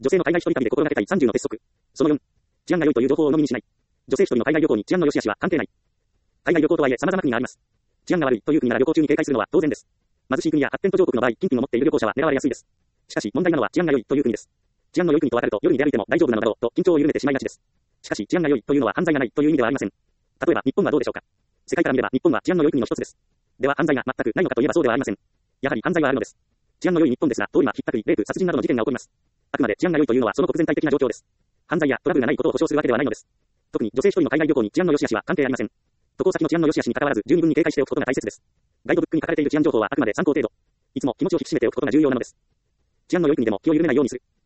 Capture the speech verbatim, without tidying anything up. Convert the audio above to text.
女性の海外一人旅で心がけたいさんじゅうの鉄則。そのよん。治安が良いという情報を鵜呑みにしない。女性一人の海外旅行に治安の良し悪しは関係ない。海外旅行とはいえ様々な国があります。治安が悪いという国なら旅行中に警戒するのは当然です。貧しい国や発展途上国の場合、金品を持っている旅行者は狙われやすいです。しかし問題なのは治安が良いという国です。治安の良い国と分かると夜に出歩いても大丈夫なのだろうと緊張を緩めてしまいがちです。しかし治安が良いというのは犯罪がないという意味ではありません。例えば日本はどうでしょうか。世界から見れば日本は治安の良い国の一つです。では犯罪が全くないのかといえばそうではありません。やはり犯罪はあるのです。治安の良い日本ですが、通り魔、ひったくり、レイプ、殺人などの事件が起こります。あくまで治安が良いというのはその国全体的な状況です。犯罪やトラブルがないことを保証するわけではないのです。特に女性一人の海外旅行に治安の良し悪しは関係ありません。渡航先の治安の良し悪しに関わらず十二分に警戒しておくことが大切です。ガイドブックに書かれている治安情報はあくまで参考程度。いつも気持ちを引き締めておくことが重要なのです。治安の良い国でも気を緩めないようにする。